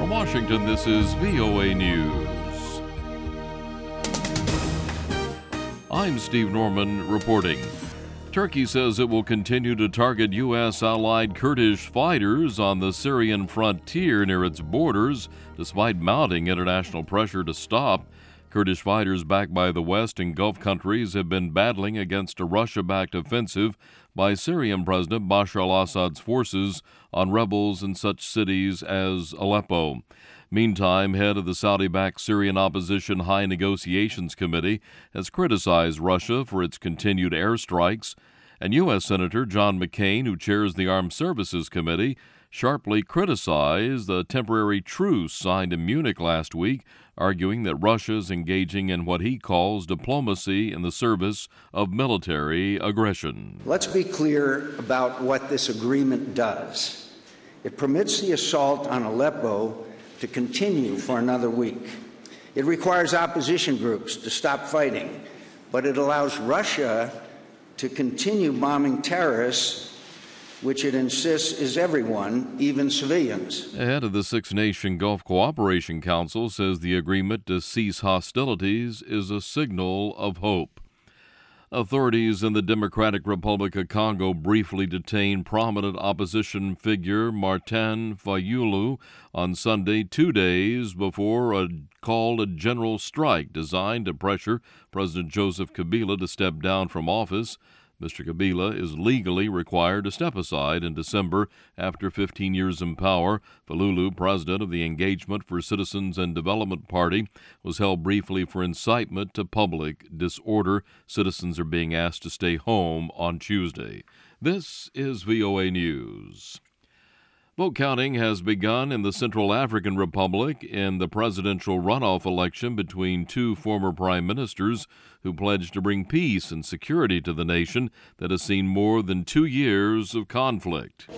From Washington, this is VOA News. I'm Steve Norman reporting. Turkey says it will continue to target U.S. allied Kurdish fighters on the Syrian frontier near its borders, despite mounting international pressure to stop. Kurdish fighters backed by the West and Gulf countries have been battling against a Russia-backed offensive by Syrian President Bashar al-Assad's forces on rebels in such cities as Aleppo. Meantime, head of the Saudi-backed Syrian Opposition High Negotiations Committee has criticized Russia for its continued airstrikes, and U.S. Senator John McCain, who chairs the Armed Services Committee, sharply criticized the temporary truce signed in Munich last week, arguing that Russia is engaging in what he calls diplomacy in the service of military aggression. Let's be clear about what this agreement does. It permits the assault on Aleppo to continue for another week. It requires opposition groups to stop fighting, but it allows Russia to continue bombing terrorists, which it insists is everyone, even civilians. The head of the Six-Nation Gulf Cooperation Council says the agreement to cease hostilities is a signal of hope. Authorities in the Democratic Republic of Congo briefly detained prominent opposition figure Martin Fayulu on Sunday, 2 days before a general strike designed to pressure President Joseph Kabila to step down from office. Mr. Kabila is legally required to step aside in December after 15 years in power. Fayulu, president of the Engagement for Citizens and Development Party, was held briefly for incitement to public disorder. Citizens are being asked to stay home on Tuesday. This is VOA News. Vote counting has begun in the Central African Republic in the presidential runoff election between two former prime ministers who pledged to bring peace and security to the nation that has seen more than 2 years of conflict.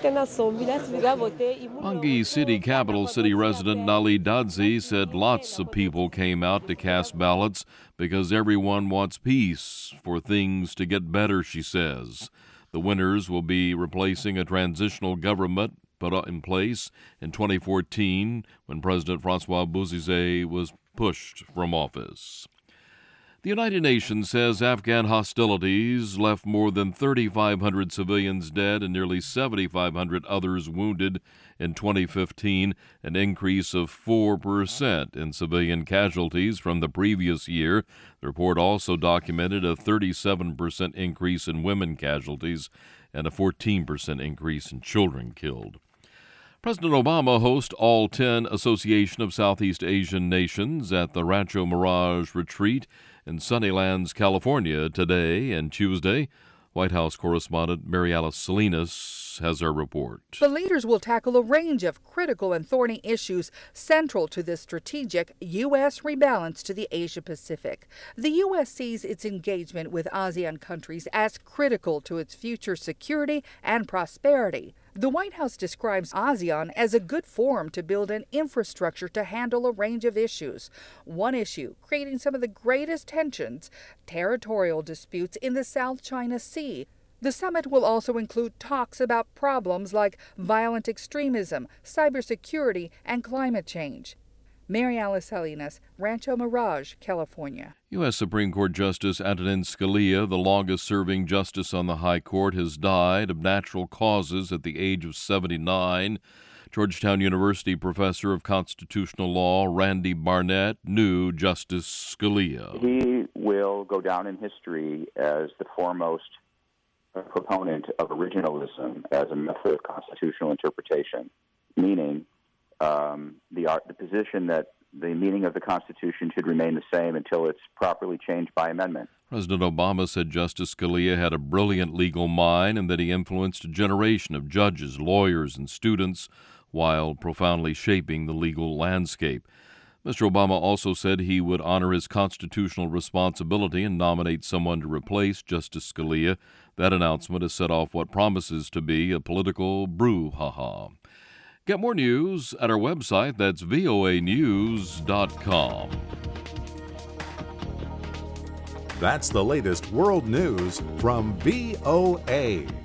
Bangui City Capital City resident Nali Dadzi said lots of people came out to cast ballots because everyone wants peace for things to get better, she says. The winners will be replacing a transitional government put in place in 2014 when President Francois Bozize was pushed from office. The United Nations says Afghan hostilities left more than 3,500 civilians dead and nearly 7,500 others wounded in 2015, an increase of 4% in civilian casualties from the previous year. The report also documented a 37% increase in women casualties and a 14% increase in children killed. President Obama hosts all 10 Association of Southeast Asian Nations at the Rancho Mirage Retreat in Sunnylands, California today and Tuesday. White House correspondent Mary Alice Salinas has our report. The leaders will tackle a range of critical and thorny issues central to the strategic U.S. rebalance to the Asia-Pacific. The U.S. sees its engagement with ASEAN countries as critical to its future security and prosperity. The White House describes ASEAN as a good forum to build an infrastructure to handle a range of issues. One issue creating some of the greatest tensions, territorial disputes in the South China Sea. The summit will also include talks about problems like violent extremism, cybersecurity, and climate change. Mary Alice Salinas, Rancho Mirage, California. U.S. Supreme Court Justice Antonin Scalia, the longest-serving justice on the High Court, has died of natural causes at the age of 79. Georgetown University professor of constitutional law Randy Barnett knew Justice Scalia. He will go down in history as the foremost proponent of originalism as a method of constitutional interpretation, meaning the position that the meaning of the Constitution should remain the same until it's properly changed by amendment. President Obama said Justice Scalia had a brilliant legal mind and that he influenced a generation of judges, lawyers, and students while profoundly shaping the legal landscape. Mr. Obama also said he would honor his constitutional responsibility and nominate someone to replace Justice Scalia. That announcement has set off what promises to be a political brouhaha. Get more news at our website. That's voanews.com. That's the latest world news from VOA.